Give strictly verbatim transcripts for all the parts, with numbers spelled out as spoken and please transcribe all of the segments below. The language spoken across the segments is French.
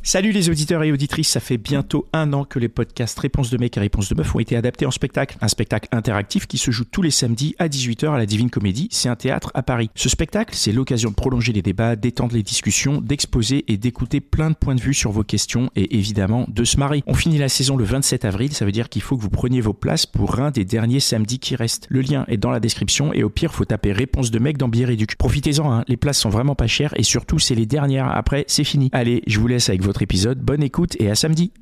Salut les auditeurs et auditrices, ça fait bientôt un an que les podcasts Réponse de mec et Réponse de meuf ont été adaptés en spectacle. Un spectacle interactif qui se joue tous les samedis à dix-huit heures à la Divine Comédie, c'est un théâtre à Paris. Ce spectacle, c'est l'occasion de prolonger les débats, d'étendre les discussions, d'exposer et d'écouter plein de points de vue sur vos questions et évidemment de se marrer. On finit la saison le vingt-sept avril, ça veut dire qu'il faut que vous preniez vos places pour un des derniers samedis qui restent. Le lien est dans la description et au pire, faut taper Réponse de mec dans Bière et Duc. Profitez-en, hein, les places sont vraiment pas chères et surtout, c'est les dernières. Après, c'est fini. Allez, je vous laisse avec votre épisode. Bonne écoute et à samedi.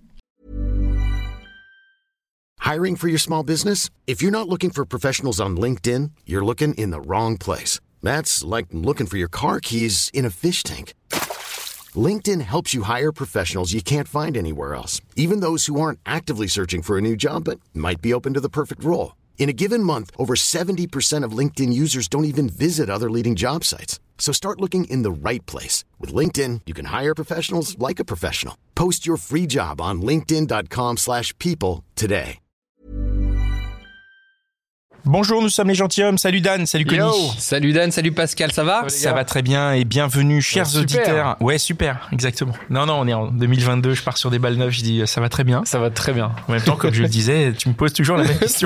Hiring for your small business? If you're not looking for professionals on LinkedIn, you're looking in the wrong place. That's like looking for your car keys in a fish tank. LinkedIn helps you hire professionals you can't find anywhere else, even those who aren't actively searching for a new job but might be open to the perfect role. In a given month, over seventy percent of LinkedIn users don't even visit other leading job sites. So start looking in the right place. With LinkedIn, you can hire professionals like a professional. Post your free job on linkedin.com slash people today. Bonjour, nous sommes les gentilshommes. Salut Dan, salut Conny. Yo. Salut Dan, salut Pascal, ça va? Ça va très bien et bienvenue, chers ouais, super. auditeurs. Ouais, super, exactement. Non, non, on est en deux mille vingt-deux, je pars sur des balles neuves, je dis ça va très bien. Ça va très bien. En même temps, comme je le disais, tu me poses toujours la même question.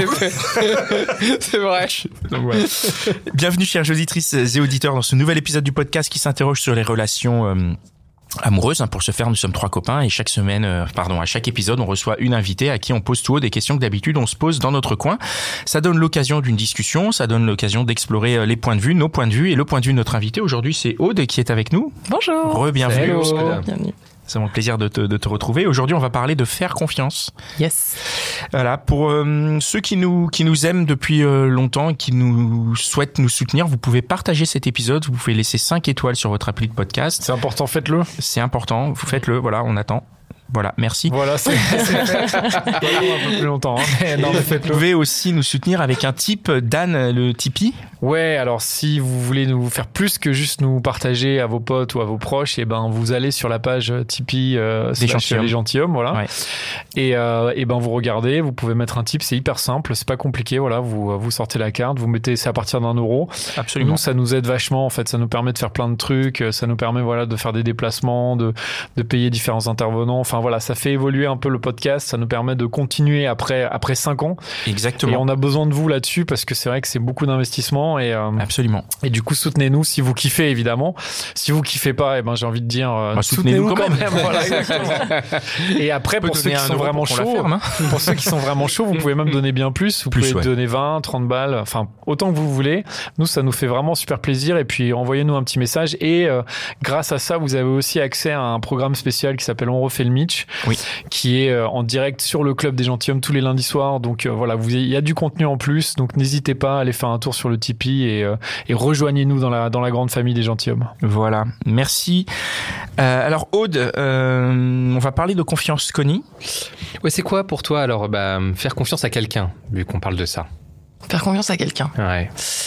C'est vrai. Donc, ouais. Bienvenue, chers auditrices et auditeurs, dans ce nouvel épisode du podcast qui s'interroge sur les relations euh, amoureuses. Pour ce faire, nous sommes trois copains et chaque semaine, euh, pardon, à chaque épisode, on reçoit une invitée à qui on pose tout haut des questions que d'habitude on se pose dans notre coin. Ça donne l'occasion d'une discussion, ça donne l'occasion d'explorer les points de vue, nos points de vue et le point de vue de notre invité. Aujourd'hui, c'est Aude qui est avec nous. Bonjour. Re-bienvenue. Bienvenue. C'est mon plaisir de te, de te retrouver. Aujourd'hui, on va parler de faire confiance. Yes. Voilà, pour euh, ceux qui nous qui nous aiment depuis euh, longtemps et qui nous souhaitent nous soutenir, vous pouvez partager cet épisode, vous pouvez laisser cinq étoiles sur votre appli de podcast. C'est important, faites-le. C'est important, vous faites-le, voilà, on attend. Voilà, merci. Voilà, c'est, c'est fait. Un peu plus longtemps. Hein. Mais non, mais faites-le. Vous pouvez aussi nous soutenir avec un tip, Dan, le Tipeee. Ouais, alors si vous voulez nous faire plus que juste nous partager à vos potes ou à vos proches, et ben vous allez sur la page Tipeee euh, des gentilshommes. Les gentilshommes, voilà. Ouais. Et, euh, et ben vous regardez, vous pouvez mettre un tip, c'est hyper simple, c'est pas compliqué, voilà. Vous vous sortez la carte, vous mettez, c'est à partir d'un euro. Absolument. Nous, ça nous aide vachement, en fait, ça nous permet de faire plein de trucs, ça nous permet voilà de faire des déplacements, de de payer différents intervenants. Enfin voilà, ça fait évoluer un peu le podcast, ça nous permet de continuer après après cinq ans. Exactement. Et on a besoin de vous là-dessus parce que c'est vrai que c'est beaucoup d'investissement et euh, absolument. Et du coup soutenez-nous si vous kiffez évidemment. Si vous kiffez pas, et eh ben j'ai envie de dire euh, bah, soutenez-nous, soutenez-nous quand même. même. Voilà, exactement. Et après pour ceux qui sont vraiment chauds, ferme, hein. pour ceux qui sont vraiment chauds, vous pouvez même donner bien plus. Vous plus, pouvez ouais. donner vingt, trente balles, enfin autant que vous voulez. Nous ça nous fait vraiment super plaisir et puis envoyez-nous un petit message et euh, grâce à ça vous avez aussi accès à un programme spécial qui s'appelle On refait le Mitch. Oui. Qui est en direct sur le Club des Gentilshommes tous les lundis soirs. Donc euh, voilà, vous, il y a du contenu en plus. Donc n'hésitez pas à aller faire un tour sur le Tipeee et, euh, et rejoignez-nous dans la, dans la grande famille des Gentilshommes. Voilà, merci. Euh, alors Aude, euh, on va parler de confiance. Conny. Ouais, c'est quoi pour toi alors bah, faire confiance à quelqu'un, vu qu'on parle de ça? Faire confiance à quelqu'un. Ouais.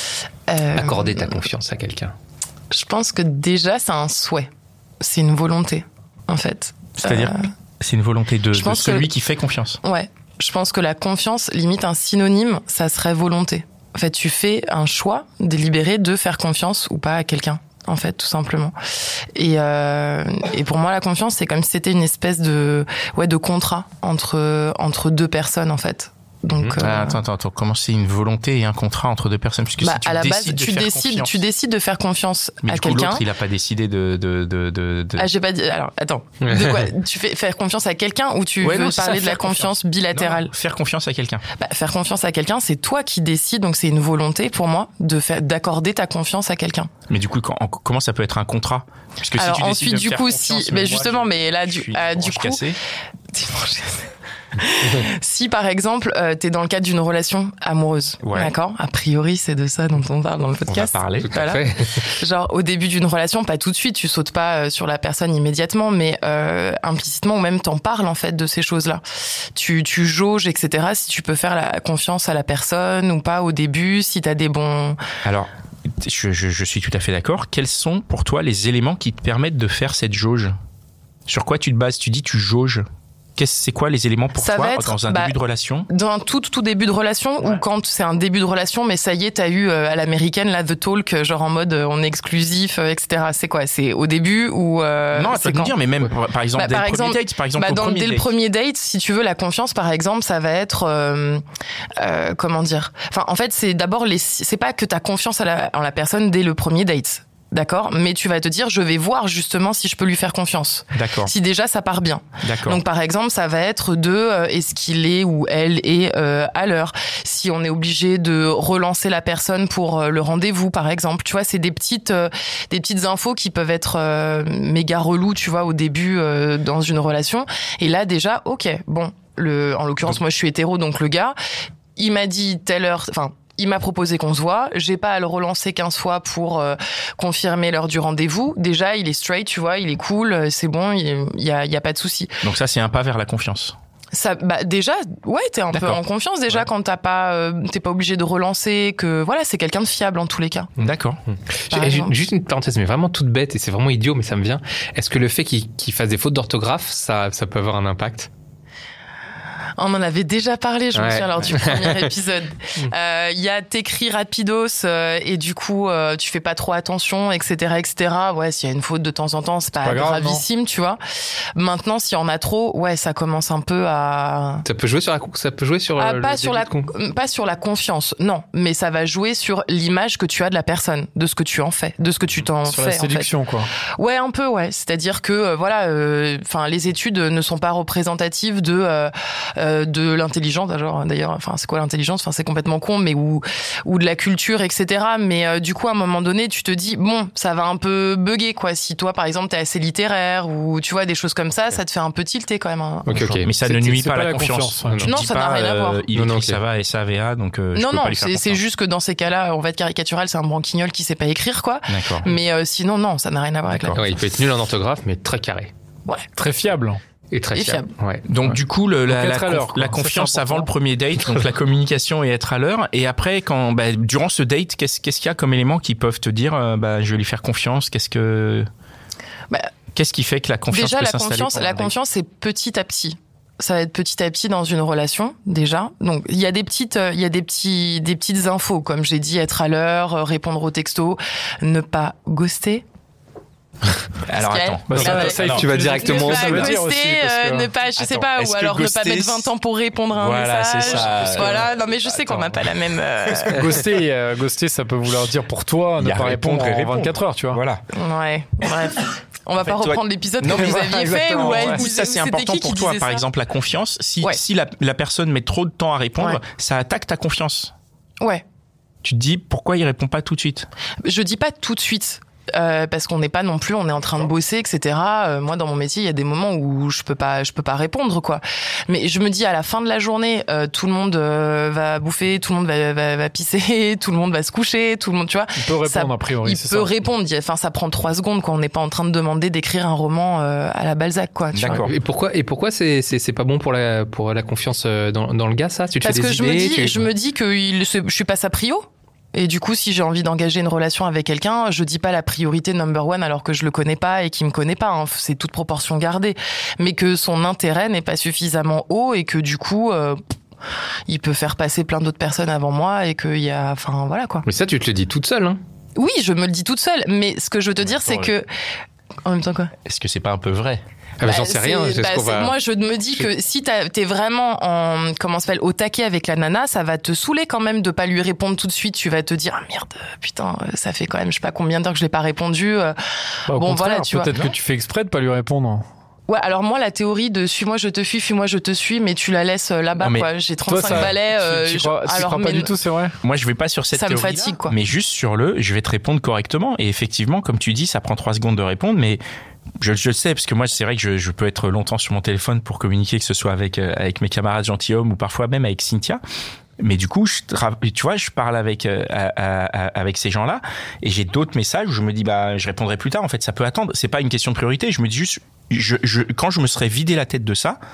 Euh, Accorder ta confiance à quelqu'un. Je pense que déjà, c'est un souhait. C'est une volonté, en fait. C'est-à-dire euh... C'est une volonté de, de celui que, qui fait confiance. Ouais. Je pense que la confiance, limite un synonyme, ça serait volonté. En fait, tu fais un choix délibéré de faire confiance ou pas à quelqu'un. En fait, tout simplement. Et, euh, et pour moi, la confiance, c'est comme si c'était une espèce de, ouais, de contrat entre, entre deux personnes, en fait. Donc, mmh. euh... ah, attends, attends, attends, comment c'est une volonté et un contrat entre deux personnes? Puisque bah, si tu à la décides base, de tu faire décides, confiance... tu décides de faire confiance mais à du coup, quelqu'un. L'autre, il a pas décidé de, de, de, de, de... Ah, j'ai pas dit. Alors, attends. De quoi? Tu fais faire confiance à quelqu'un ou tu ouais, veux non, parler ça, de la confiance, confiance bilatérale? Non, faire confiance à quelqu'un. Bah, faire confiance à quelqu'un, c'est toi qui décides, donc c'est une volonté pour moi de faire, d'accorder ta confiance à quelqu'un. Mais du coup, quand, comment ça peut être un contrat? Parce que alors si tu ensuite, de du faire coup, si, mais, mais justement, je, mais là, du, euh, du coup, si par exemple euh, t'es dans le cadre d'une relation amoureuse, ouais. D'accord, a priori c'est de ça dont on parle dans le podcast. On va parler. Tout à fait. Genre au début d'une relation, pas tout de suite, tu sautes pas euh, sur la personne immédiatement, mais euh, implicitement ou même t'en parles en fait de ces choses-là. Tu tu jauges, et cetera. Si tu peux faire la confiance à la personne ou pas au début, si t'as des bons. Alors. Je, je, je suis tout à fait d'accord. Quels sont pour toi les éléments qui te permettent de faire cette jauge? Sur quoi tu te bases? Tu dis tu jauges. Qu'est-ce, c'est quoi les éléments pour ça toi être, dans un bah, début de relation? Dans un tout, tout début de relation ouais. ou quand c'est un début de relation, mais ça y est, t'as eu euh, à l'américaine, là, the talk, genre en mode euh, on est exclusif, euh, et cetera. C'est quoi? C'est au début ou euh, non, tu peux me dire, mais même ouais. par exemple, bah, dès par le exemple, premier date, par exemple, bah, dans, dès date. le premier date, si tu veux, la confiance, par exemple, ça va être, euh, euh, comment dire? Enfin, en fait, c'est d'abord les, c'est pas que t'as confiance à la, en la personne dès le premier date. D'accord, mais tu vas te dire, je vais voir justement si je peux lui faire confiance. D'accord. Si déjà ça part bien. D'accord. Donc par exemple, ça va être de euh, est-ce qu'il est ou elle est euh, à l'heure. Si on est obligé de relancer la personne pour euh, le rendez-vous, par exemple, tu vois, c'est des petites euh, des petites infos qui peuvent être euh, méga reloues, tu vois, au début euh, dans une relation. Et là déjà, ok, bon, le, en l'occurrence, moi je suis hétéro, donc le gars, il m'a dit telle heure, enfin. Il m'a proposé qu'on se voit. J'ai pas à le relancer quinze fois pour euh, confirmer l'heure du rendez-vous. Déjà, il est straight, tu vois, il est cool, c'est bon, il y a, il y a pas de souci. Donc ça, c'est un pas vers la confiance. Ça, bah déjà, ouais, t'es un D'accord. peu en confiance déjà ouais. quand t'as pas, euh, t'es pas obligé de relancer. Que voilà, c'est quelqu'un de fiable en tous les cas. D'accord. J'ai, juste une parenthèse, mais vraiment toute bête et c'est vraiment idiot, mais ça me vient. Est-ce que le fait qu'il, qu'il fasse des fautes d'orthographe, ça, ça peut avoir un impact? On en avait déjà parlé, je ouais. me souviens, lors du premier épisode. Il euh, y a t'écris rapidos euh, et du coup, euh, tu fais pas trop attention, et cetera, et cetera. Ouais, s'il y a une faute de temps en temps, c'est pas, pas grave, gravissime, non. tu vois. Maintenant, s'il y en a trop, ouais, ça commence un peu à... Ça peut jouer sur la, ça peut jouer sur ah, le, pas le sur la, con... pas sur la confiance, non. Mais ça va jouer sur l'image que tu as de la personne, de ce que tu en fais, de ce que tu t'en sur fais. Sur la séduction, en fait. quoi. Ouais, un peu, ouais. C'est-à-dire que, euh, voilà, enfin, euh, les études ne sont pas représentatives de, euh, euh, de l'intelligence. Genre, d'ailleurs, enfin, c'est quoi l'intelligence? Enfin, c'est complètement con, mais ou ou de la culture, et cetera. Mais euh, du coup, à un moment donné, tu te dis bon, ça va un peu bugger, quoi. Si toi, par exemple, t'es assez littéraire ou tu vois des choses comme ça, ça te fait un peu tilter quand même. Hein. Ok, ok. Mais ça c'est, ne nuit c'est pas à la, la confiance. confiance. Tu non, dis ça pas, n'a rien à voir. Euh, il non, non, écrit ça va et ça V A, donc euh, je non, peux non, pas lui faire c'est, confiance. c'est juste que dans ces cas-là, on va être caricatural, c'est un branquignol qui sait pas écrire, quoi. D'accord. Mais euh, sinon, non, ça n'a rien à voir D'accord. avec la. Ouais, il peut être nul en orthographe, mais très carré. Ouais. Très fiable. Et très et fiable. fiable. Ouais. Donc ouais. du coup, le, la, donc la, l'heure, la confiance avant le premier date, donc la communication et être à l'heure. Et après, quand bah, durant ce date, qu'est-ce, qu'est-ce qu'il y a comme éléments qui peuvent te dire, euh, bah, je vais lui faire confiance. Qu'est-ce que, bah, qu'est-ce qui fait que la confiance déjà peut la s'installer confiance, la confiance, c'est petit à petit. Ça va être petit à petit dans une relation déjà. Donc il y a des petites, il y a des petits, des petites infos comme j'ai dit, être à l'heure, répondre aux textos, ne pas ghoster. Alors attends, bah, ça, ça, alors, tu vas directement ne ça pas veut ghoster, dire aussi, euh, que... ne pas, je attends, sais pas, ou alors ne pas mettre vingt ans pour répondre à un voilà, message. C'est ça. Voilà, non mais je sais attends. qu'on n'a pas la même. Euh... Ghoster, euh, ghoster, ça peut vouloir dire pour toi ne pas répondre, répondre en vingt-quatre heures, tu vois. Voilà. Ouais, bref. On va en pas fait, reprendre toi... l'épisode que non, vous aviez fait ou ouais. elle, ça c'est important pour toi, par exemple la confiance. Si ouais. si la, la personne met trop de temps à répondre, ouais. ça attaque ta confiance. Ouais. Tu te dis pourquoi il répond pas tout de suite? Je dis pas tout de suite. Euh, parce qu'on n'est pas non plus, on est en train de bosser, et cetera. Euh, moi, dans mon métier, il y a des moments où je peux pas, je peux pas répondre, quoi. Mais je me dis à la fin de la journée, euh, tout le monde euh, va bouffer, tout le monde va, va, va pisser, tout le monde va se coucher, tout le monde, tu vois. Il peut répondre ça, a priori. Il c'est peut ça. répondre. Enfin, ça prend trois secondes, quoi. On n'est pas en train de demander d'écrire un roman euh, à la Balzac, quoi. Tu D'accord. vois. Et pourquoi, et pourquoi c'est, c'est, c'est pas bon pour la, pour la confiance dans, dans le gars, ça? Tu te Parce fais que des je idées, me dis, tu... je me dis que il, je suis pas sa prio. Et du coup, si j'ai envie d'engager une relation avec quelqu'un, je dis pas la priorité number one alors que je le connais pas et qu'il me connaît pas. Hein. C'est toute proportion gardée. Mais que son intérêt n'est pas suffisamment haut et que du coup, euh, il peut faire passer plein d'autres personnes avant moi et qu'il y a, enfin voilà quoi. Mais ça, tu te le dis toute seule, hein? Oui, je me le dis toute seule. Mais ce que je veux te dire, c'est que, en même temps quoi? Est-ce que c'est pas un peu vrai? Ah bah, bah, j'en sais rien. Bah, qu'on va... Moi, je me dis que si t'es vraiment en, comment ça s'appelle, au taquet avec la nana, ça va te saouler quand même de pas lui répondre tout de suite. Tu vas te dire, ah merde, putain, ça fait quand même, je sais pas combien d'heures que je l'ai pas répondu. Bah, bon, voilà, tu peut-être vois. que tu fais exprès de pas lui répondre. Ouais, alors moi, la théorie de suis-moi, je te fuis, fuis-moi, je te suis, mais tu la laisses là-bas, non, quoi. J'ai trente-cinq toi, ça, balais. Euh, tu, tu crois, je, alors, crois mais pas du tout, c'est vrai? Moi, je vais pas sur cette ça théorie. Ça me fatigue, quoi. Mais juste sur le, je vais te répondre correctement. Et effectivement, comme tu dis, ça prend trois secondes de répondre, mais je, je le sais, parce que moi, c'est vrai que je, je peux être longtemps sur mon téléphone pour communiquer, que ce soit avec, euh, avec mes camarades gentilshommes ou parfois même avec Cynthia. Mais du coup, je, tu vois, je parle avec, euh, à, à, avec ces gens-là et j'ai d'autres messages où je me dis, bah, je répondrai plus tard. En fait, ça peut attendre. C'est pas une question de priorité. Je me dis juste, je, je, quand je me serais vidé la tête de ça,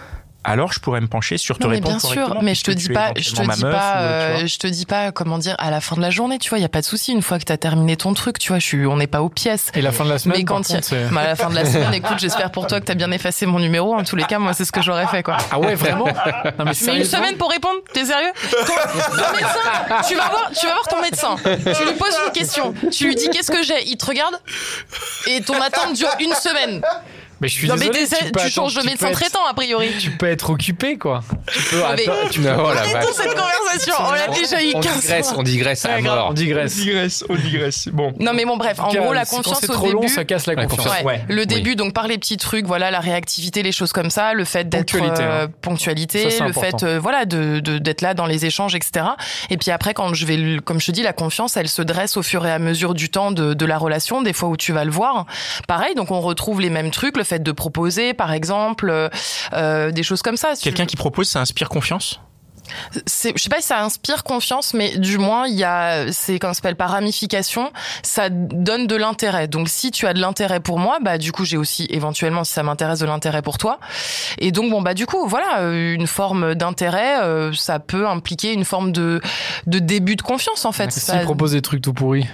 alors je pourrais me pencher sur te non, mais répondre bien correctement. sûr, mais je te dis pas, je te dis pas, euh, je te dis pas comment dire à la fin de la journée, tu vois, il y a pas de souci. Une fois que t'as terminé ton truc, tu vois, je suis, on n'est pas aux pièces. Et la fin de la semaine. Mais quand par contre, c'est... bah, à la fin de la semaine, écoute, j'espère pour toi que t'as bien effacé mon numéro. En tous les cas, moi, c'est ce que j'aurais fait, quoi. Ah ouais, vraiment. Non, mais, mais une semaine pour répondre, t'es sérieux? Ton, ton médecin, tu vas voir, tu vas voir ton médecin. Tu lui poses une question, tu lui dis qu'est-ce que j'ai, il te regarde et ton attente dure une semaine. Mais je suis non, désolé, mais tu, tu peux changes attendre, de médecin tu peux traitant, être, a priori. Tu peux être occupé, quoi. Tu peux mais, attendre. Tu peux... Oh, la arrêtons cette conversation. On l'a déjà eu on quinze digresse, fois. on digresse à mort. On digresse. On digresse, on digresse. Bon. Non, mais bon, bref. En, en gros, la confiance c'est au trop début. long, ça casse la Ouais, confiance. Ouais. Ouais. Le début, Oui. donc par les petits trucs, voilà, la réactivité, les choses comme ça, le fait d'être Ponctualité, euh, hein. ponctualité, Ça, c'est le important. fait, euh, voilà, de, de d'être là dans les échanges, et cetera. Et puis après, quand je vais, comme je te dis, la confiance, elle se dresse au fur et à mesure du temps de, de la relation. Des fois où tu vas le voir, pareil. Donc on retrouve les mêmes trucs, le fait de proposer, par exemple, euh, euh, des choses comme ça. Quelqu'un qui propose, ça inspire confiance? C'est, je sais pas si ça inspire confiance, mais du moins il y a, c'est quand ça s'appelle par ramification, ça donne de l'intérêt. Donc si tu as de l'intérêt pour moi, bah du coup j'ai aussi éventuellement, si ça m'intéresse, de l'intérêt pour toi. Et donc bon bah du coup voilà, une forme d'intérêt, euh, ça peut impliquer une forme de de début de confiance en fait. S'il Ça... propose des trucs tout pourris.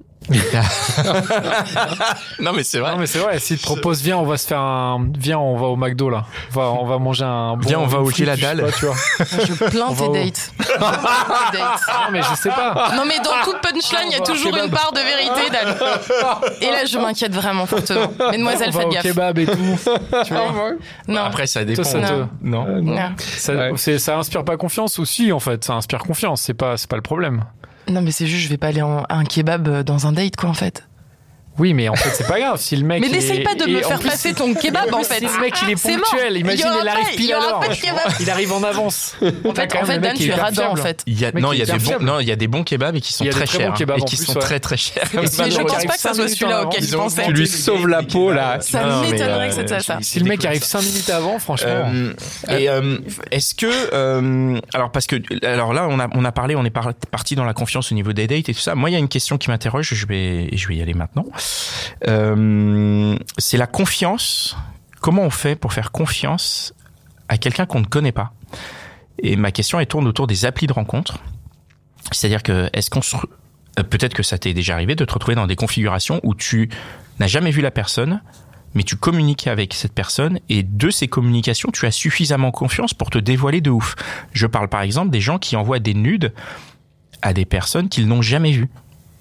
Non mais c'est vrai. Non mais c'est vrai, s'il te propose viens on va se faire un viens on va au McDo là. On va on va manger un bon, Viens, on va au frites, Gila je sais Dalle. pas, tu vois. Je plains On va tes au- dates. Je plains tes dates. Non mais je sais pas. Non mais dans toute punchline, il y a On va au toujours kebab. une part de vérité, Dan. Et là, je m'inquiète vraiment fortement. Mesdemoiselles, on va faites au gaffe. kebab et tout. Tu vois. Non. Après ça dépend. ça te- Non. Euh, non. Non. Ça, Ouais. c'est, ça inspire pas confiance aussi en fait. Ça inspire confiance. C'est pas c'est pas le problème. Non, mais c'est juste, je vais pas aller en à un kebab dans un date, quoi, en fait. Oui, mais en fait, c'est pas grave. Si le mec. Mais il n'essaye est- pas de me et en faire plus, passer ton kebab, en fait. Si le mec, il est C'est mort. ponctuel. Imagine, Il y aura il arrive pas- il pile y à aura l'heure. pas de kebab. Il arrive en avance. En fait, en fait Dan, tu es radin, en fait. Il y a, Mec, non, il il y a est des hyper bons, fiable. non, il y a des bons kebabs et qui sont Il y a des très très chers bons kebabs et en qui plus, sont ouais. très très chers. Mais je pense pas que ça soit celui-là auquel Ils tu ont- pensais. Tu lui sauves la peau, là. Ça Non, mais, m'étonnerait euh, que c'était ça. Si le mec arrive cinq minutes avant, franchement. Euh, et euh, est-ce que euh, alors parce que alors là on a on a parlé on est par- parti dans la confiance au niveau des dates et tout ça. Moi il y a une question qui m'interroge, je vais je vais y aller maintenant. Euh, c'est la confiance. Comment on fait pour faire confiance à quelqu'un qu'on ne connaît pas? Et ma question elle tourne autour des applis de rencontre. C'est-à-dire que est-ce qu'on se re- euh, peut-être que ça t'est déjà arrivé de te retrouver dans des configurations où tu n'as jamais vu la personne, mais tu communiques avec cette personne et de ces communications, tu as suffisamment confiance pour te dévoiler de ouf. Je parle par exemple des gens qui envoient des nudes à des personnes qu'ils n'ont jamais vues.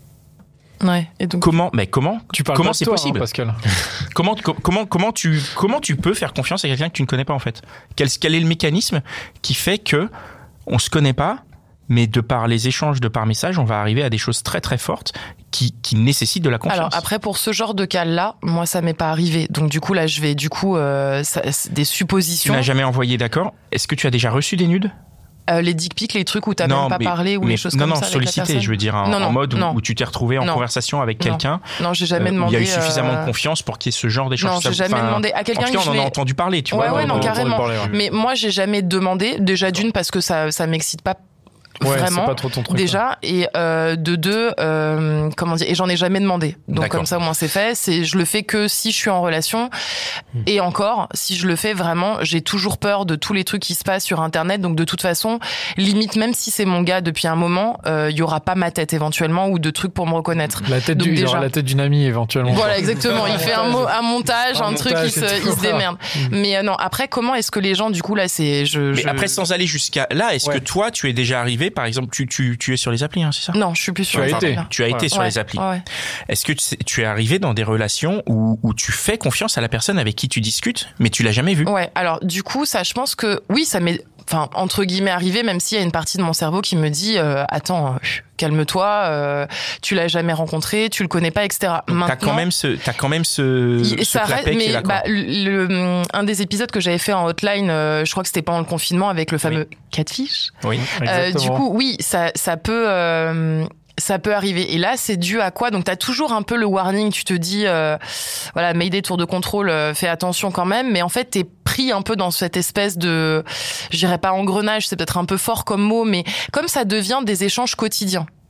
Ouais. Et donc. Comment, mais comment, Tu parles comment pas de c'est toi, possible hein, Pascal. Comment, co- comment, comment tu, comment tu peux faire confiance à quelqu'un que tu ne connais pas en fait? Quel, quel est le mécanisme qui fait que on se connaît pas, mais de par les échanges, de par message, on va arriver à des choses très très fortes qui, qui nécessitent de la confiance. Alors après, pour ce genre de cas-là, moi, ça m'est pas arrivé. Donc du coup, là, je vais du coup euh, ça, c'est des Tu suppositions. n'as jamais envoyé, d'accord? Est-ce que tu as déjà reçu des nudes? Euh, les dick pics, les trucs où t'as Non, même pas mais- parlé ou mais- les choses non, comme non, ça. avec la sollicité, personne. je veux dire, en, Non, non, en mode où, non. où tu t'es retrouvé en Non. conversation avec Non. quelqu'un. Non, j'ai jamais euh, demandé. où il y a eu suffisamment euh, de confiance pour qu'il y ait ce genre d'échange. Non, j'ai Ça- jamais enfin, demandé à En quelqu'un tout cas, que je on en a vais- entendu parler, tu Ouais, vois. ouais, dans- non, dans- carrément. parler, ouais. Mais moi, j'ai jamais demandé. Déjà d'une parce que ça, ça m'excite pas Ouais, vraiment. c'est pas trop ton truc. Déjà, et euh, de deux, euh, comment dire, et j'en ai jamais demandé. Donc D'accord. comme ça, au moins c'est fait. C'est, je le fais que si je suis en relation. Et encore, si je le fais vraiment, j'ai toujours peur de tous les trucs qui se passent sur Internet. Donc de toute façon, limite, même si c'est mon gars depuis un moment, il euh, y aura pas ma tête éventuellement ou de trucs pour me reconnaître. La tête Donc du, il déjà- aura la tête d'une amie éventuellement. Voilà, exactement. Il fait un, mo- un montage, un, Un truc, montage, il se, c'est il tout se ça. démerde. Mais euh, non, après, comment est-ce que les gens, du coup, là, c'est, je, Mais je- après, sans aller jusqu'à là, est-ce Ouais. que toi, tu es déjà arrivé, par exemple, tu, tu, tu es sur les applis, hein, c'est ça? non, je suis plus sur as les été. applis, là. Tu as été Ouais. sur Ouais, les applis. ouais, ouais. Est-ce que tu, sais- tu es arrivé dans des relations où, où tu fais confiance à la personne avec qui tu discutes, mais tu l'as jamais vue? Ouais, alors du coup, ça, je pense que oui, ça m'est, enfin entre guillemets arrivé, même s'il y a une partie de mon cerveau qui me dit, euh, attends, euh, calme-toi, euh, tu l'as jamais rencontré, tu le connais pas, et cetera. T'as Maintenant, quand même ce, t'as quand même ce, il- ce ça reste, clapet qui est mais là, quoi. bah, le, le- un des épisodes que j'avais fait en hotline, euh, je crois que c'était pendant le confinement avec le fameux catfish. Oui. Euh, du Exactement. coup, oui, ça, ça peut. euh, Ça peut arriver. Et là, c'est dû à quoi? Donc, t'as toujours un peu le warning. Tu te dis, euh, voilà, Mayday, tour de contrôle, euh, fais attention quand même. Mais en fait, t'es pris un peu dans cette espèce de, je dirais pas engrenage, c'est peut-être un peu fort comme mot, mais comme ça devient des échanges quotidiens.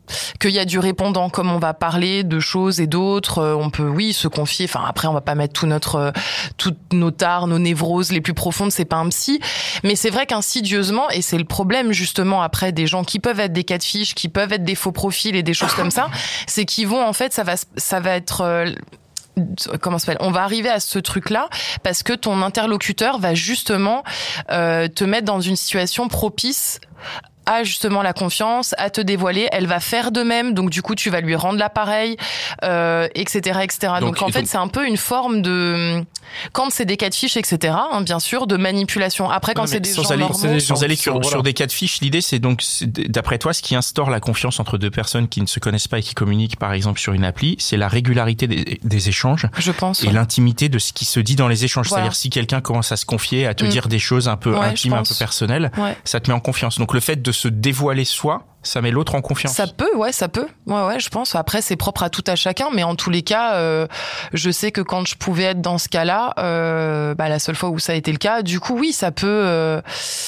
qu'il y a du répondant, comme on va parler de choses et d'autres, euh, on peut, oui, se confier. Enfin, après, on va pas mettre tout notre, euh, toutes nos tares, nos névroses les plus profondes, c'est pas un psy. Mais c'est vrai qu'insidieusement, et c'est le problème, justement, après, des gens qui peuvent être des catfish, qui peuvent être des faux profils et des choses comme ça, c'est qu'ils vont, en fait, ça va, ça va être, euh, comment ça s'appelle ? On va arriver à ce truc-là parce que ton interlocuteur va justement euh, te mettre dans une situation propice à justement la confiance, à te dévoiler. Elle va faire de même, donc du coup tu vas lui rendre l'appareil, euh, et cetera, et cetera. Donc, donc en fait donc... c'est un peu une forme de, quand c'est des catfish, et cetera. Hein, bien sûr, de manipulation. Après quand ouais, c'est des gens aller, normaux, des gens sans aller sur, voilà. sur des catfish, l'idée c'est donc c'est, d'après toi ce qui instaure la confiance entre deux personnes qui ne se connaissent pas et qui communiquent par exemple sur une appli, c'est la régularité des, des échanges. Je pense. Et ouais. l'intimité de ce qui se dit dans les échanges. Voilà. C'est-à-dire si quelqu'un commence à se confier, à te mmh. dire des choses un peu ouais, intimes, un peu personnelles, ouais. ça te met en confiance. Donc le fait de se dévoiler soi, ça met l'autre en confiance. Ça peut, ouais, ça peut. Ouais, ouais, je pense. Après, c'est propre à tout à chacun, mais en tous les cas, euh, je sais que quand je pouvais être dans ce cas-là, euh, bah, la seule fois où ça a été le cas, du coup, oui, ça peut euh,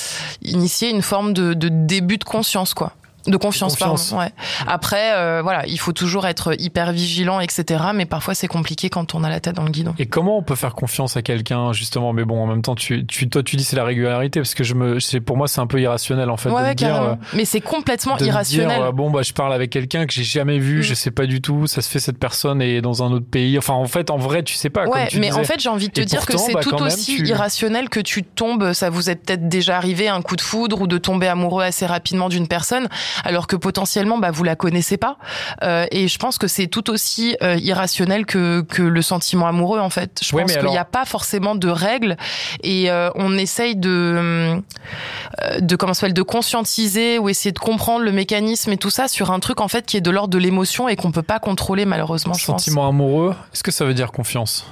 initier une forme de, de début de conscience, quoi. De confiance, de confiance. Pardon. Ouais. Après, euh, voilà, il faut toujours être hyper vigilant, et cetera. Mais parfois, c'est compliqué quand on a la tête dans le guidon. Et comment on peut faire confiance à quelqu'un, justement? Mais bon, en même temps, tu, tu, toi, tu dis c'est la régularité, parce que je me, c'est, pour moi, c'est un peu irrationnel, en fait. Ouais, de ouais, me dire, carrément. euh, mais c'est complètement de irrationnel. Me dire, euh, bon, bah, je parle avec quelqu'un que j'ai jamais vu, mmh. je sais pas du tout, ça se fait, cette personne est dans un autre pays. Enfin, en fait, en vrai, tu sais pas. Ouais, comme tu mais disais. en fait, j'ai envie de te Et dire pourtant, que c'est bah, tout même, aussi tu... irrationnel que tu tombes, ça vous est peut-être déjà arrivé, un coup de foudre ou de tomber amoureux assez rapidement d'une personne, alors que potentiellement, bah, vous la connaissez pas. Euh, et je pense que c'est tout aussi euh, irrationnel que que le sentiment amoureux, en fait. Je ouais, pense qu'il alors... n'y a pas forcément de règles et euh, on essaye de euh, de comment ça s'appelle de conscientiser ou essayer de comprendre le mécanisme et tout ça sur un truc en fait qui est de l'ordre de l'émotion et qu'on peut pas contrôler malheureusement. Je sentiment pense. amoureux, est-ce que ça veut dire confiance?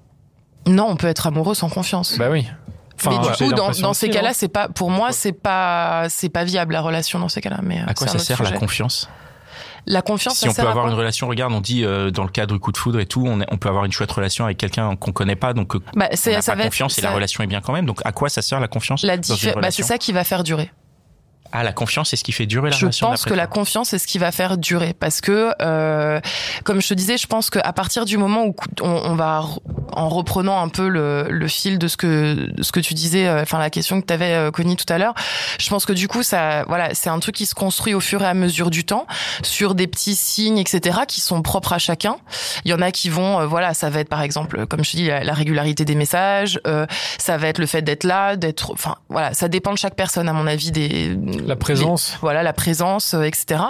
Non, on peut être amoureux sans confiance. Bah oui. Enfin, mais du coup, dans, dans ces aussi, cas-là, non c'est pas, pour moi, c'est pas, c'est pas viable la relation dans ces cas-là. Mais à quoi ça sert sujet. La confiance? La confiance. Si ça on sert peut avoir à une relation, regarde, on dit euh, dans le cadre du coup de foudre et tout, on, est, on peut avoir une chouette relation avec quelqu'un qu'on connaît pas, donc bah, c'est, on n'a ça pas confiance être, et ça... la relation est bien quand même. Donc à quoi ça sert la confiance? La diffé- bah, c'est ça qui va faire durer. Ah, la confiance, c'est ce qui fait durer la je relation. Je pense que toi. La confiance, c'est ce qui va faire durer. Parce que, euh, comme je te disais, je pense qu'à partir du moment où on, on va, en reprenant un peu le, le fil de ce que, ce que tu disais, euh, enfin la question que tu avais, euh, Connie, tout à l'heure, je pense que du coup, ça, voilà, c'est un truc qui se construit au fur et à mesure du temps, sur des petits signes, et cetera, qui sont propres à chacun. Il y en a qui vont, euh, voilà, ça va être par exemple, comme je te dis, la, la régularité des messages, euh, ça va être le fait d'être là, d'être, enfin, voilà, ça dépend de chaque personne, à mon avis, des... La présence. Les, voilà, la présence, euh, et cetera.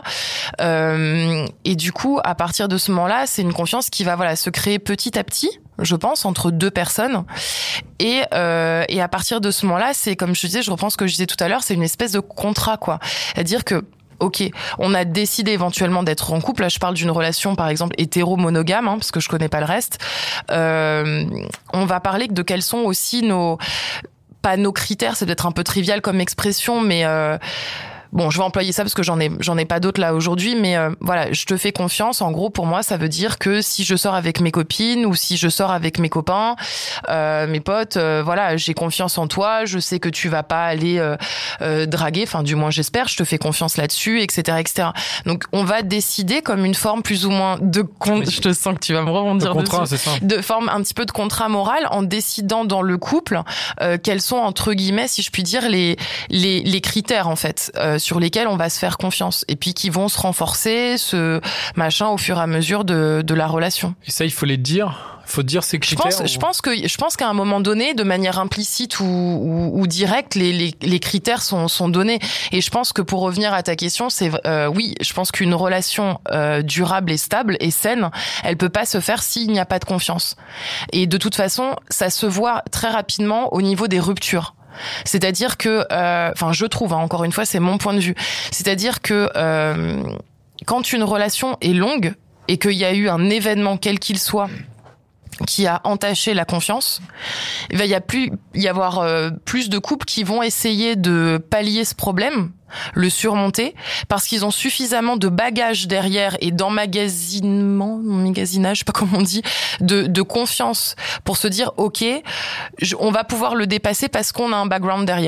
Euh, et du coup, à partir de ce moment-là, c'est une confiance qui va voilà se créer petit à petit, je pense, entre deux personnes. Et, euh, et à partir de ce moment-là, c'est comme je disais, je reprends ce que je disais tout à l'heure, c'est une espèce de contrat, quoi. C'est-à-dire que ok, on a décidé éventuellement d'être en couple. Là, je parle d'une relation, par exemple, hétéro-monogame, hein, parce que je connais pas le reste. Euh, on va parler de quels sont aussi nos... pas nos critères, c'est peut-être un peu trivial comme expression, mais euh, bon, je vais employer ça parce que j'en ai j'en ai pas d'autres là aujourd'hui, mais euh, voilà, je te fais confiance. En gros, pour moi, ça veut dire que si je sors avec mes copines ou si je sors avec mes copains, euh, mes potes, euh, voilà, j'ai confiance en toi. Je sais que tu vas pas aller euh, euh, draguer, enfin du moins j'espère. Je te fais confiance là-dessus, et cetera, et cetera. Donc on va décider comme une forme plus ou moins de con... je te sens que tu vas me rebondir de contrat, dessus. C'est ça. De forme un petit peu de contrat moral en décidant dans le couple euh, quels sont entre guillemets, si je puis dire, les les les critères en fait. Euh, sur lesquels on va se faire confiance et puis qui vont se renforcer, ce machin au fur et à mesure de, de la relation. Et ça, il faut les dire. Il faut dire ces critères. Je pense, ou... je pense que, je pense qu'à un moment donné, de manière implicite ou, ou, ou directe, les, les, les critères sont, sont donnés. Et je pense que pour revenir à ta question, c'est euh, oui, je pense qu'une relation euh, durable et stable et saine, elle peut pas se faire s'il n'y a pas de confiance. Et de toute façon, ça se voit très rapidement au niveau des ruptures. C'est-à-dire que, enfin, euh, je trouve, hein, encore une fois, c'est mon point de vue. C'est-à-dire que euh, quand une relation est longue et qu'il y a eu un événement quel qu'il soit qui a entaché la confiance, il va y a plus y avoir euh, plus de couples qui vont essayer de pallier ce problème, le surmonter, parce qu'ils ont suffisamment de bagages derrière et d'emmagasinement, magasinage, je sais pas comment on dit, de, de confiance pour se dire ok, je, on va pouvoir le dépasser parce qu'on a un background derrière.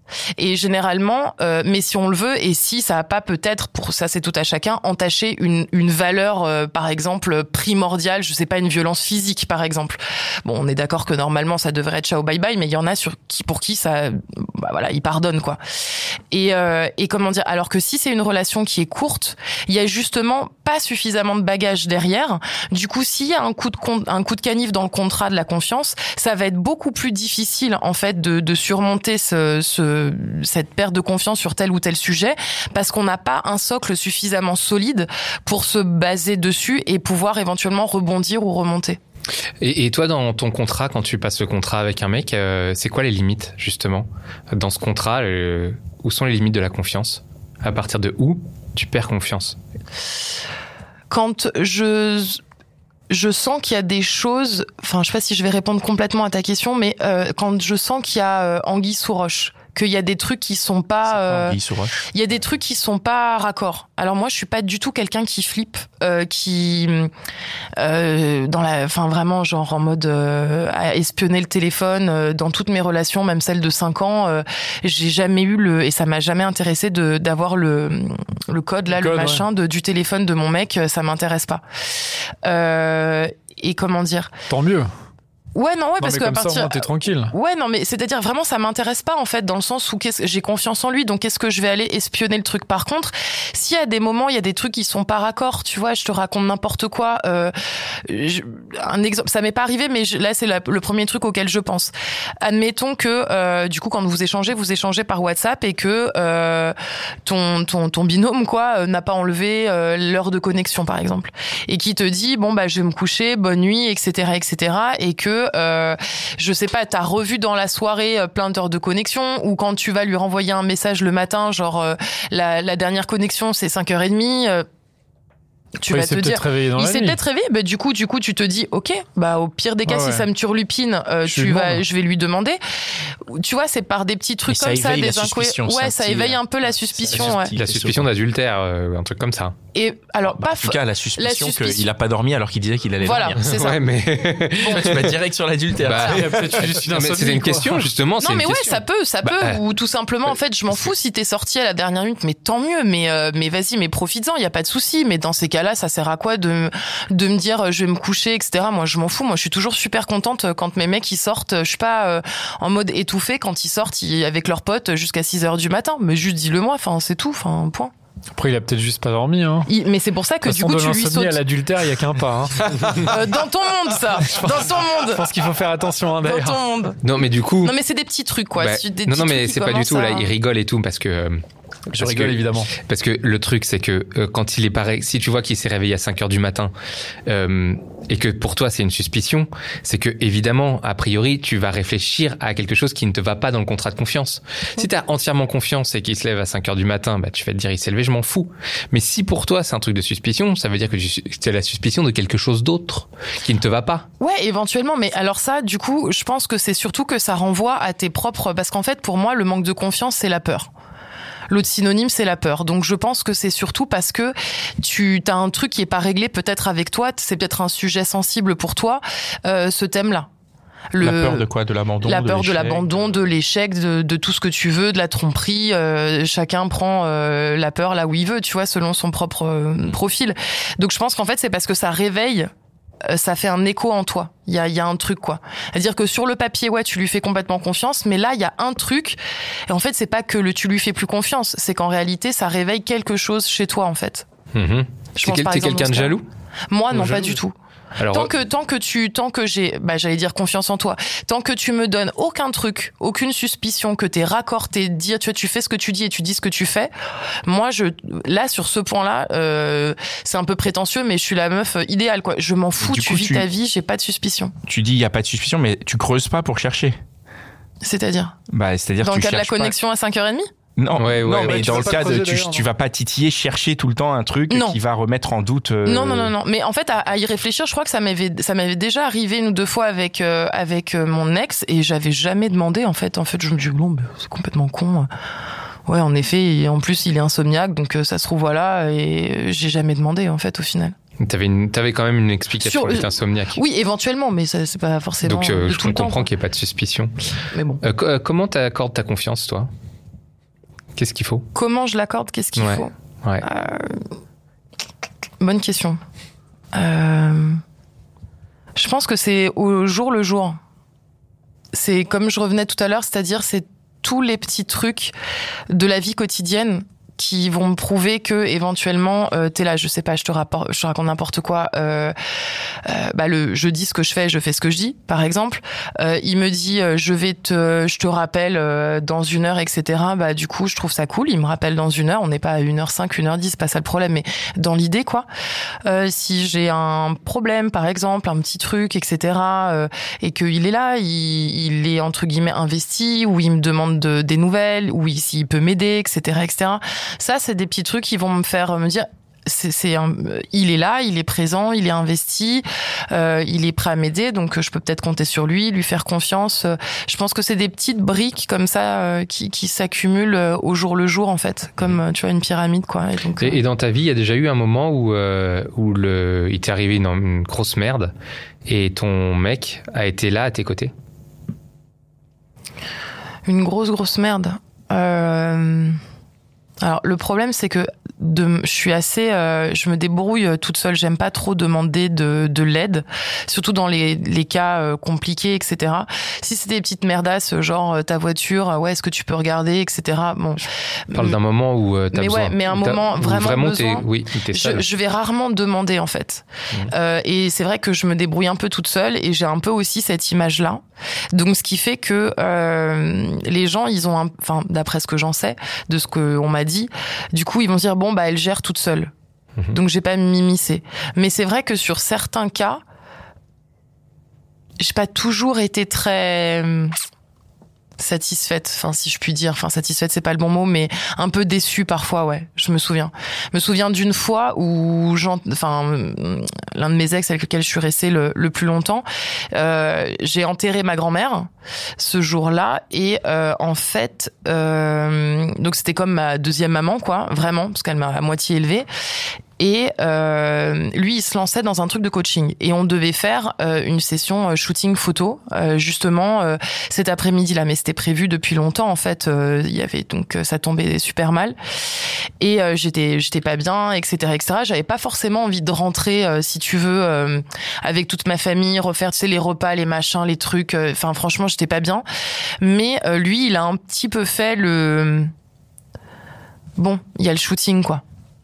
Et généralement, euh, mais si on le veut, et si ça a pas peut-être, pour ça c'est tout à chacun, entaché une, une valeur, euh, par exemple, primordiale, je sais pas, une violence physique, par exemple. Bon, on est d'accord que normalement ça devrait être ciao bye bye, mais il y en a sur qui, pour qui ça, bah voilà, ils pardonnent, quoi. Et, euh, et comment dire, alors que si c'est une relation qui est courte, il y a justement pas suffisamment de bagages derrière. Du coup, s'il y a un coup de con, un coup de canif dans le contrat de la confiance, ça va être beaucoup plus difficile, en fait, de, de surmonter ce, ce cette perte de confiance sur tel ou tel sujet, parce qu'on n'a pas un socle suffisamment solide pour se baser dessus et pouvoir éventuellement rebondir ou remonter. Et, et toi, dans ton contrat, quand tu passes le contrat avec un mec, euh, c'est quoi les limites, justement, dans ce contrat, euh, où sont les limites de la confiance? À partir de où tu perds confiance? Quand je... je sens qu'il y a des choses, enfin, je sais pas si je vais répondre complètement à ta question, mais euh, quand je sens qu'il y a euh, anguille sous roche, qu'il y a des trucs qui sont pas, euh, il y a des trucs qui sont pas raccords. Alors moi, je suis pas du tout quelqu'un qui flippe, euh, qui, euh, dans la, enfin vraiment genre en mode euh, à espionner le téléphone euh, dans toutes mes relations, même celles de cinq ans. Euh, j'ai jamais eu le, et ça m'a jamais intéressé de d'avoir le le code là, le, code, le machin ouais. de du téléphone de mon mec. Ça m'intéresse pas. Euh, et comment dire? Tant mieux. Ouais, non, ouais, non, parce mais que comme à partir. Ça, t'es tranquille. Ouais, non, mais c'est-à-dire vraiment, ça m'intéresse pas en fait, dans le sens où qu'est-ce... j'ai confiance en lui, donc qu'est-ce que je vais aller espionner le truc. Par contre, s'il y a des moments, il y a des trucs qui sont pas raccords, tu vois, je te raconte n'importe quoi. Euh, je... Un exemple, ça m'est pas arrivé, mais je... là, c'est la... le premier truc auquel je pense. Admettons que, euh, du coup, quand vous échangez, vous échangez par WhatsApp et que euh, ton ton ton binôme quoi n'a pas enlevé euh, l'heure de connexion, par exemple, et qui te dit bon bah je vais me coucher, bonne nuit, et cetera, et cetera, et que euh, je sais pas, t'as revu dans la soirée plein d'heures de connexion, ou quand tu vas lui renvoyer un message le matin, genre euh, la, la dernière connexion c'est cinq heures trente, euh, tu ouais, vas te dire il s'est peut-être réveillé, bah du coup du coup tu te dis ok, bah au pire des cas, ah ouais. si ça me turlupine, euh, je tu vas je vais lui demander, tu vois, c'est par des petits trucs ça comme ça, des incohérences, ouais, ça éveille un peu la suspicion, la, ouais. la suspicion d'adultère, euh, un truc comme ça. Et alors bah, pas en tout cas la suspicion, la suspicion... qu'il a pas dormi alors qu'il disait qu'il allait voilà, dormir. C'est ça. Ouais, mais bon. Tu vas direct sur l'adultère. Bah, c'était une question justement. Non mais ouais, ça peut, ça peut, bah, ou tout simplement en fait, je m'en fous si t'es sorti à la dernière minute, mais tant mieux. Mais euh, mais vas-y, mais profites-en, y a pas de souci. Mais dans ces cas-là, ça sert à quoi de de me dire je vais me coucher, et cetera. Moi, je m'en fous. Moi, je suis toujours super contente quand mes mecs ils sortent. Je suis pas euh, en mode étouffé quand ils sortent ils, avec leurs potes jusqu'à six heures du matin. Mais juste dis-le-moi. Enfin, c'est tout. Enfin, point. Après, il a peut-être juste pas dormi, hein. Il, mais c'est pour ça que du coup, tu lui sautes. À l'adultère, il y a qu'un pas, hein. euh, dans ton monde, ça. Dans ton monde. Je pense qu'il faut faire attention, hein, d'ailleurs. Dans ton monde. Non, mais du coup. Non, mais c'est des petits trucs, quoi. Bah, des non, petits non, mais c'est pas du tout. À... Là, il rigole et tout parce que. Euh, Je rigole que, évidemment. Parce que le truc, c'est que euh, quand il est pareil, si tu vois qu'il s'est réveillé à cinq heures du matin euh, et que pour toi c'est une suspicion, c'est que évidemment, a priori, tu vas réfléchir à quelque chose qui ne te va pas dans le contrat de confiance. Mmh. Si tu as entièrement confiance et qu'il se lève à cinq heures du matin, bah tu vas te dire il s'est levé, je m'en fous. Mais si pour toi c'est un truc de suspicion, ça veut dire que tu as la suspicion de quelque chose d'autre qui ne te va pas. Ouais, éventuellement. Mais alors ça, du coup, je pense que c'est surtout que ça renvoie à tes propres... Parce qu'en fait, pour moi, le manque de confiance, c'est la peur. L'autre synonyme, c'est la peur. Donc, je pense que c'est surtout parce que tu as un truc qui est pas réglé peut-être avec toi. C'est peut-être un sujet sensible pour toi, euh, ce thème-là. Le, la peur de quoi? De l'abandon? La de peur l'échec, de l'abandon, de l'échec, de, de tout ce que tu veux, de la tromperie. Euh, chacun prend euh, la peur là où il veut, tu vois, selon son propre euh, profil. Donc, je pense qu'en fait, c'est parce que ça réveille... ça fait un écho en toi. Il y a, il y a un truc, quoi. C'est-à-dire que sur le papier, ouais, tu lui fais complètement confiance, mais là, il y a un truc. Et en fait, c'est pas que le tu lui fais plus confiance, c'est qu'en réalité, ça réveille quelque chose chez toi, en fait. Mmh. C'est quel, quelqu'un de jaloux? Moi, non, jaloux. Pas du tout. Alors, tant que tant que tu tant que j'ai bah j'allais dire confiance en toi, tant que tu me donnes aucun truc, aucune suspicion, que t'es raccord, t'es dire tu vois tu fais ce que tu dis et tu dis ce que tu fais, moi je là sur ce point-là euh, c'est un peu prétentieux mais je suis la meuf idéale quoi. Je m'en fous, tu coup, vis tu, ta vie, j'ai pas de suspicion. Tu dis il y a pas de suspicion mais tu creuses pas pour chercher. C'est-à-dire Bah c'est-à-dire dans tu le cas de la pas... connexion à cinq heures trente? Non, ouais, ouais, non, ouais, mais dans le cas de tu, tu vas pas titiller, chercher tout le temps un truc non. qui va remettre en doute. Euh... Non, non, non, non. Mais en fait, à, à y réfléchir, je crois que ça m'avait, ça m'avait déjà arrivé une ou deux fois avec euh, avec euh, mon ex et j'avais jamais demandé. En fait, en fait, je me dis bon, c'est complètement con. Ouais, en effet. Et en plus, il est insomniaque, donc euh, ça se trouve voilà. Et j'ai jamais demandé en fait au final. T'avais, une, t'avais quand même une explication Sur, qu'il était insomniaque. Oui, éventuellement, mais ça, c'est pas forcément. Donc, euh, de je tout le comprends temps, qu'il n'y ait pas de suspicion. Mais bon. Euh, comment t'accordes ta confiance, toi? Qu'est-ce qu'il faut ? Comment je l'accorde ? Qu'est-ce qu'il ouais. faut ? Ouais. Euh, bonne question. Euh, je pense que c'est au jour le jour. C'est comme je revenais tout à l'heure, c'est-à-dire c'est tous les petits trucs de la vie quotidienne qui vont me prouver que éventuellement euh, t'es là, je sais pas, je te rapporte, je te raconte n'importe quoi. Euh, euh, bah le, je dis ce que je fais, je fais ce que je dis. Par exemple, euh, il me dit, euh, je vais te, je te rappelle euh, dans une heure, et cetera. Bah du coup, je trouve ça cool. Il me rappelle dans une heure. On n'est pas à une heure cinq, une heure dix, c'est pas ça le problème. Mais dans l'idée, quoi. Euh, si j'ai un problème, par exemple, un petit truc, et cetera. Euh, et qu'il est là, il, il est entre guillemets investi, ou il me demande de, des nouvelles, ou il, s'il peut m'aider, et cetera, et cetera. Ça, c'est des petits trucs qui vont me faire me dire, c'est, c'est un, il est là, il est présent, il est investi, euh, il est prêt à m'aider, donc je peux peut-être compter sur lui, lui faire confiance. Je pense que c'est des petites briques comme ça euh, qui, qui s'accumulent au jour le jour, en fait, comme tu vois une pyramide, quoi. Et, donc, et, euh... et dans ta vie, il y a déjà eu un moment où, euh, où le, il t'est arrivé une, une grosse merde et ton mec a été là à tes côtés ? Une grosse, grosse merde. Euh... Alors le problème c'est que de, je suis assez, euh, je me débrouille toute seule. J'aime pas trop demander de, de l'aide, surtout dans les, les cas euh, compliqués, et cetera. Si c'est des petites merdasses, genre ta voiture, ouais, est-ce que tu peux regarder, et cetera. Bon, je parle d'un moment où euh, t'as mais besoin. Ouais, mais un moment vraiment, vraiment besoin. T'es, oui, t'es je, je vais rarement demander en fait. Mmh. Euh, et c'est vrai que je me débrouille un peu toute seule et j'ai un peu aussi cette image-là. Donc ce qui fait que euh, les gens, ils ont, un, enfin d'après ce que j'en sais, de ce qu'on m'a dit, du coup ils vont se dire bon bah elle gère toute seule. Mmh. Donc j'ai pas m'immiscer. Mais c'est vrai que sur certains cas, j'ai pas toujours été très satisfaite, enfin si je puis dire, enfin satisfaite c'est pas le bon mot, mais un peu déçue parfois, ouais. Je me souviens. Je me souviens d'une fois où, enfin, l'un de mes ex avec lequel je suis restée le, le plus longtemps, euh, j'ai enterré ma grand-mère ce jour-là et euh, en fait, euh, donc c'était comme ma deuxième maman, quoi, vraiment, parce qu'elle m'a à moitié élevée. Et euh, lui, il se lançait dans un truc de coaching. Et on devait faire euh, une session shooting photo, euh, justement, euh, cet après-midi-là. Mais c'était prévu depuis longtemps, en fait. Euh, il y avait donc ça tombait super mal. Et euh, j'étais, j'étais pas bien, et cetera, et cetera. J'avais pas forcément envie de rentrer, euh, si tu veux, euh, avec toute ma famille, refaire, tu sais, les repas, les machins, les trucs. Enfin, euh, franchement, j'étais pas bien. Mais euh, lui, il a un petit peu fait le. Bon, il y a le shooting, quoi.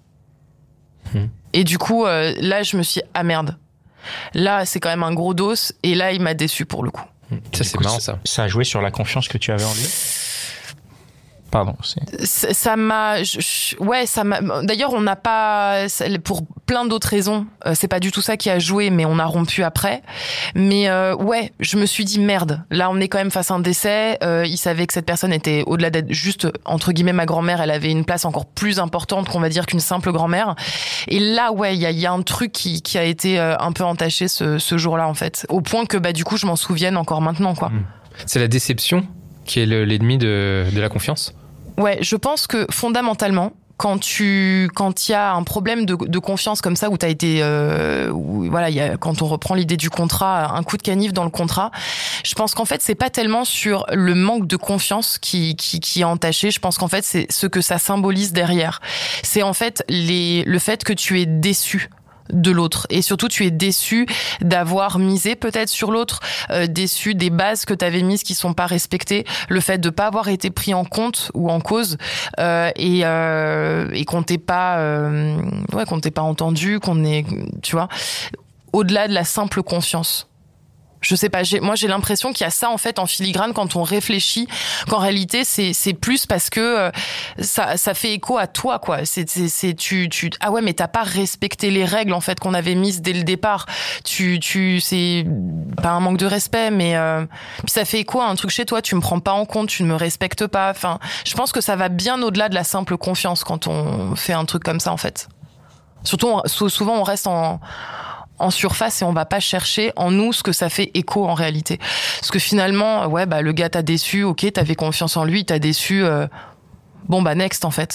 Et du coup, euh, là, je me suis dit, ah merde. Là, c'est quand même un gros dos. Et là, il m'a déçu pour le coup. Ça, c'est coup, marrant, ça. Ça a joué sur la confiance que tu avais en lui ? Pardon. C'est... Ça, ça m'a... Je, je, ouais, ça m'a... D'ailleurs, on n'a pas... Pour plein d'autres raisons, euh, c'est pas du tout ça qui a joué, mais on a rompu après. Mais euh, ouais, je me suis dit, merde, là, on est quand même face à un décès. Euh, il savait que cette personne était, au-delà d'être juste, entre guillemets, ma grand-mère, elle avait une place encore plus importante qu'on va dire qu'une simple grand-mère. Et là, ouais, il y a, y a un truc qui, qui a été un peu entaché ce, ce jour-là, en fait. Au point que, bah, du coup, je m'en souvienne encore maintenant, quoi. C'est la déception qui est le, l'ennemi de, de la confiance ? Ouais, je pense que fondamentalement, quand tu, quand il y a un problème de, de confiance comme ça, où t'as été, euh, où, voilà, il y a, quand on reprend l'idée du contrat, un coup de canif dans le contrat, je pense qu'en fait, c'est pas tellement sur le manque de confiance qui, qui, qui est entaché. Je pense qu'en fait, c'est ce que ça symbolise derrière. C'est en fait les, le fait que tu es déçu de l'autre et surtout tu es déçu d'avoir misé peut-être sur l'autre, euh, déçu des bases que tu avais mises qui sont pas respectées, le fait de pas avoir été pris en compte ou en cause euh, et euh, et qu'on t'ait pas euh, ouais qu'on t'ait pas entendu, qu'on est, tu vois, au-delà de la simple confiance. Je sais pas, j'ai, moi j'ai l'impression qu'il y a ça en fait en filigrane quand on réfléchit, qu'en réalité c'est c'est plus parce que euh, ça ça fait écho à toi, quoi. C'est c'est, c'est tu tu ah ouais mais t'as pas respecté les règles en fait qu'on avait mises dès le départ. Tu tu c'est pas un manque de respect mais euh, puis ça fait écho à un truc chez toi. Tu me prends pas en compte, tu ne me respectes pas. Enfin, je pense que ça va bien au-delà de la simple confiance quand on fait un truc comme ça en fait. Surtout on, souvent on reste en en surface et on va pas chercher en nous ce que ça fait écho en réalité. Parce que finalement, ouais, bah, le gars t'a déçu, ok, t'avais confiance en lui, t'as déçu, euh, bon, bah, next, en fait.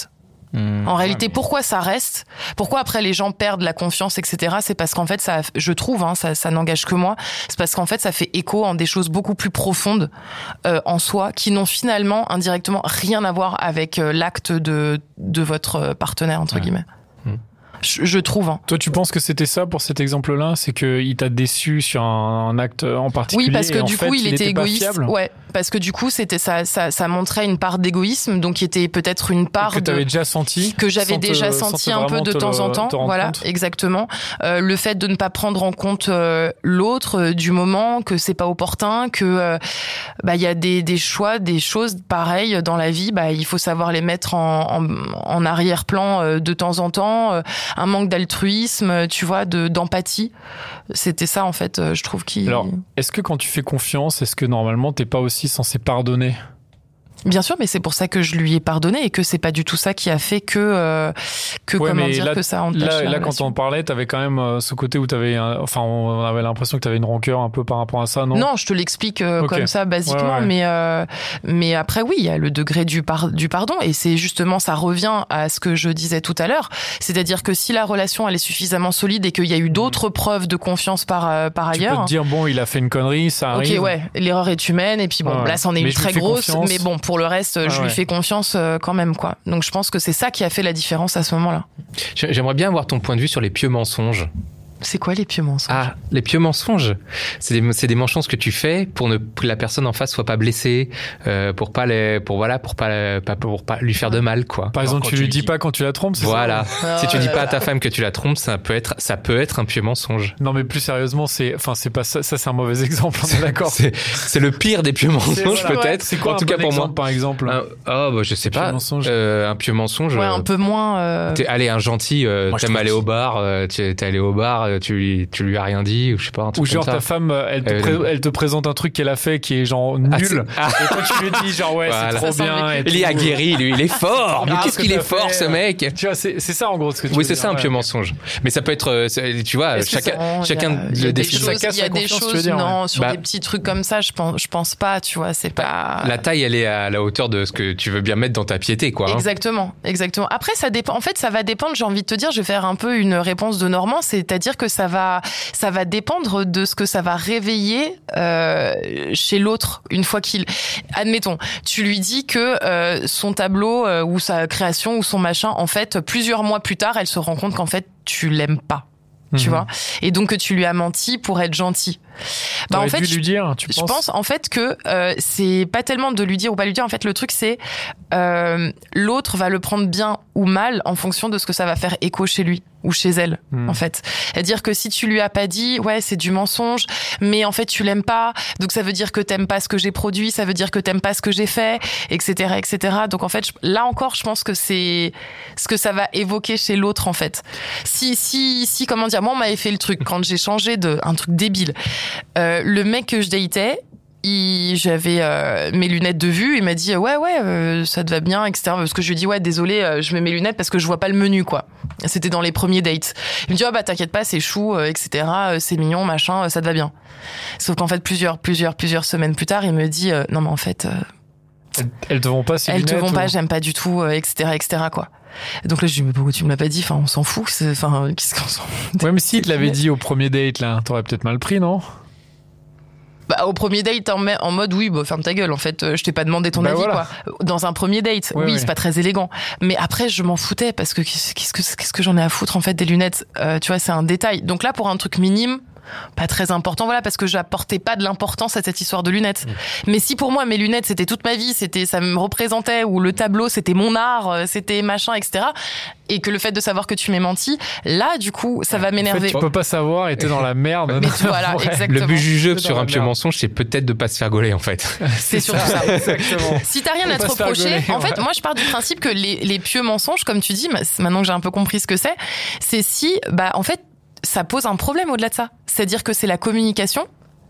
Mmh. En réalité, pourquoi ça reste ? Pourquoi après les gens perdent la confiance, et cetera. C'est parce qu'en fait, ça, je trouve, hein, ça, ça n'engage que moi. C'est parce qu'en fait, ça fait écho en des choses beaucoup plus profondes euh, en soi, qui n'ont finalement indirectement rien à voir avec euh, l'acte de de votre partenaire entre ouais. guillemets. Mmh. Je, je trouve. Hein. Toi, tu penses que c'était ça pour cet exemple-là ? C'est qu'il t'a déçu sur un, un acte en particulier ? Oui, parce que et du en coup, fait, il, il était, était égoïste. Pas fiable. Ouais, parce que du coup, c'était ça, ça, ça montrait une part d'égoïsme, donc qui était peut-être une part que de, t'avais déjà senti, que j'avais déjà te, senti un peu de temps le, en temps. Voilà, compte. exactement. Euh, le fait de ne pas prendre en compte euh, l'autre euh, du moment, que c'est pas opportun, que euh, bah il y a des, des choix, des choses pareilles dans la vie. Bah il faut savoir les mettre en, en, en arrière-plan euh, de temps en temps. Euh, un manque d'altruisme. Tu vois, de, d'empathie. C'était ça, en fait, je trouve qu'il... Alors, est-ce que quand tu fais confiance, est-ce que normalement, t'es pas aussi censé pardonner ? Bien sûr, mais c'est pour ça que je lui ai pardonné et que c'est pas du tout ça qui a fait que euh, que ouais, comment dire là, que ça entache là, la là relation. quand on parlait, t'avais quand même euh, ce côté où t'avais, un, enfin, on avait l'impression que t'avais une rancœur un peu par rapport à ça, non ? Non, je te l'explique euh, okay. comme ça basiquement, ouais, ouais. mais euh, mais après oui, il y a le degré du par, du pardon et c'est justement ça revient à ce que je disais tout à l'heure, c'est-à-dire que si la relation elle est suffisamment solide et qu'il y a eu d'autres mmh. preuves de confiance par euh, par tu ailleurs. Tu peux te dire bon, il a fait une connerie, ça arrive. Ok, ouais, l'erreur est humaine et puis bon, ouais. là c'en est mais une très grosse, confiance. Mais bon, pour le reste, ah, je ouais. lui fais confiance euh, quand même quoi. Donc je pense que c'est ça qui a fait la différence à ce moment-là. J'aimerais bien avoir ton point de vue sur les pieux mensonges. C'est quoi les pieux mensonges ? Ah, les pieux mensonges, c'est des, c'est des mensonges que tu fais pour ne que la personne en face soit pas blessée, euh, pour pas les, pour voilà, pour pas, pas pour pas lui faire de mal quoi. Par exemple, tu, tu lui dis pas quand tu la trompes, c'est voilà. ça ? Voilà. Si tu dis pas à ta femme que tu la trompes, ça peut être, ça peut être un pieux mensonge. Non, mais plus sérieusement, c'est, enfin, c'est pas ça, ça c'est un mauvais exemple, on est d'accord. C'est, c'est le pire des pieux mensonges voilà, peut-être. Ouais. C'est quoi en tout un cas bon pour exemple, moi par exemple ? un, Oh, bah, je sais pas. Euh, un pieux mensonge. Ouais, un peu moins. Euh... T'es, allez, un gentil. Euh, moi, t'aimes aller au bar. Euh, tu t'es allé au bar. Tu, tu lui as rien dit ou je sais pas un truc ou genre comme ta ça. femme elle te, euh, pré- elle te présente un truc qu'elle a fait qui est genre nul ah, et toi tu lui dis genre ouais voilà. C'est trop ça bien et il est aguerri lui il est fort mais ah, qu'est-ce qu'il est fort fait, ce mec tu vois c'est, c'est ça en gros ce que tu oui veux c'est dire, ça un ouais. pieux mensonge mais ça peut être tu vois Est-ce chacun chacun le définit il y a des choses dire, non ouais. sur bah, des petits trucs comme ça je pense je pense pas tu vois c'est pas la taille elle est à la hauteur de ce que tu veux bien mettre dans ta piété quoi exactement hein. exactement après ça dépend en fait ça va dépendre j'ai envie de te dire je vais faire un peu une réponse de Normand c'est-à-dire que ça va ça va dépendre de ce que ça va réveiller euh, chez l'autre une fois qu'il admettons tu lui dis que euh, son tableau euh, ou sa création ou son machin en fait plusieurs mois plus tard elle se rend compte qu'en fait tu l'aimes pas tu mmh. vois et donc que tu lui as menti pour être gentil bah en fait dû lui dire, tu je penses pense en fait que euh, c'est pas tellement de lui dire ou pas lui dire en fait le truc c'est euh, l'autre va le prendre bien ou mal en fonction de ce que ça va faire écho chez lui ou chez elle mmh. en fait c'est-à-dire que si tu lui as pas dit ouais c'est du mensonge mais en fait tu l'aimes pas donc ça veut dire que t'aimes pas ce que j'ai produit ça veut dire que t'aimes pas ce que j'ai fait etc etc donc en fait je, là encore je pense que c'est ce que ça va évoquer chez l'autre en fait si si si comment dire moi on m'avait fait le truc quand j'ai changé de un truc débile euh, le mec que je datais il, j'avais euh, mes lunettes de vue, il m'a dit ouais ouais euh, ça te va bien et cetera parce que je lui ai dit ouais désolé euh, je mets mes lunettes parce que je vois pas le menu quoi. C'était dans les premiers dates. Il me dit ah oh, bah t'inquiète pas c'est chou euh, et cetera euh, c'est mignon machin euh, ça te va bien. Sauf qu'en fait plusieurs plusieurs plusieurs semaines plus tard il me dit euh, non mais en fait euh, elles, elles te vont pas ces elles lunettes te vont ou... pas j'aime pas du tout euh, et cetera et cetera quoi. Donc là je lui dis mais pourquoi tu me l'as pas dit enfin on s'en fout c'est... enfin qu'est-ce qu'on s'en fout. Ouais mais si il te l'avait dit au premier date là t'aurais peut-être mal pris non? Bah, au premier date, en, en mode, oui, bah, ferme ta gueule, en fait, euh, je t'ai pas demandé ton bah avis, voilà. quoi. Dans un premier date, ouais, oui, ouais. c'est pas très élégant. Mais après, je m'en foutais, parce que qu'est-ce que, qu'est-ce que j'en ai à foutre, en fait, des lunettes, euh, tu vois, c'est un détail. Donc là, pour un truc minime, pas très important, voilà, parce que j'apportais pas de l'importance à cette histoire de lunettes. Mmh. Mais si pour moi, mes lunettes, c'était toute ma vie, c'était, ça me représentait, ou le tableau, c'était mon art, c'était machin, et cetera, et que le fait de savoir que tu m'as menti, là, du coup, ça va m'énerver. En fait, tu peux pas savoir et t'es dans la merde. Mais tu, voilà, ouais. Exactement. Le but du jeu sur un pieux mensonge, c'est peut-être de pas se faire gauler, en fait. C'est, c'est surtout ça. ça. Exactement. Si t'as rien Faut à te reprocher, gueuler, en ouais. fait, moi, je pars du principe que les, les pieux mensonges, comme tu dis, maintenant que j'ai un peu compris ce que c'est, c'est si, bah, en fait, ça pose un problème au-delà de ça. C'est-à-dire que c'est la communication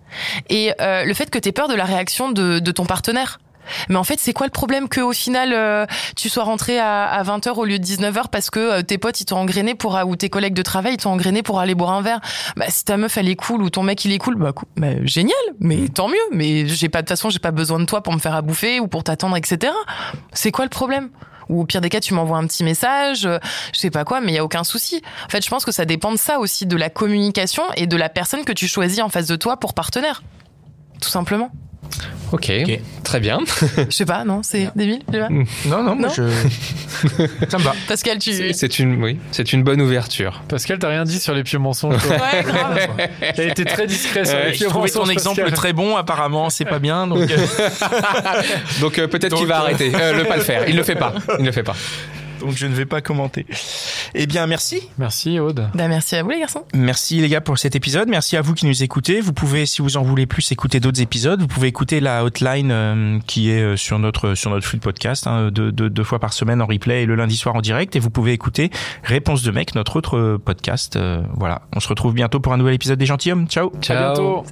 et euh, le fait que t'aies peur de la réaction de, de ton partenaire. Mais en fait, c'est quoi le problème que au final euh, tu sois rentré à, à vingt heures au lieu de dix-neuf heures parce que euh, tes potes ils t'ont engrainé pour ou tes collègues de travail ils t'ont engrainé pour aller boire un verre. Bah si ta meuf elle est cool ou ton mec il est cool, bah, bah génial, mais tant mieux. Mais j'ai pas de toute façon j'ai pas besoin de toi pour me faire à bouffer ou pour t'attendre, et cetera. C'est quoi le problème? Ou au pire des cas, tu m'envoies un petit message, euh, je sais pas quoi, mais il y a aucun souci. En fait, je pense que ça dépend de ça aussi, de la communication et de la personne que tu choisis en face de toi pour partenaire. Tout simplement. Ok, okay. Très bien. Je sais pas, non, c'est débile, je sais pas. Non, non, moi non je... ça me va. Pascal, tu... C'est, c'est une, oui, c'est une bonne ouverture. Pascal, t'as rien dit sur les pieux mensonges. Ouais, grave. T'as été très discret sur euh, les pieux mensonges. Je trouvais ton exemple Pascal. très bon, apparemment, c'est pas bien, donc... donc euh, peut-être donc, qu'il va euh... arrêter, euh, le pas le faire. Il le fait pas, il le fait pas. Donc je ne vais pas commenter. Eh bien, merci. Merci Aude. Bah, merci à vous les garçons. Merci les gars pour cet épisode. Merci à vous qui nous écoutez. Vous pouvez, si vous en voulez plus, écouter d'autres épisodes. Vous pouvez écouter la hotline euh, qui est sur notre sur notre flux de podcast hein, deux, deux, deux fois par semaine en replay et le lundi soir en direct. Et vous pouvez écouter Réponse de mec, notre autre podcast. Euh, voilà. On se retrouve bientôt pour un nouvel épisode des Gentilshommes. Ciao. Ciao. À bientôt.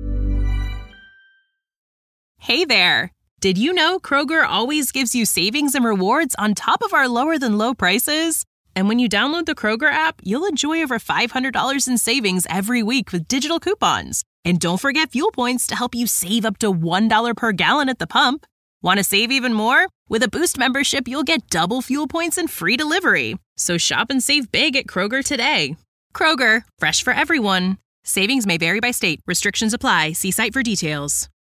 Hey there. Did you know Kroger always gives you savings and rewards on top of our lower-than-low prices? And when you download the Kroger app, you'll enjoy over five hundred dollars in savings every week with digital coupons. And don't forget fuel points to help you save up to one dollar per gallon at the pump. Want to save even more? With a Boost membership, you'll get double fuel points and free delivery. So shop and save big at Kroger today. Kroger, fresh for everyone. Savings may vary by state. Restrictions apply. See site for details.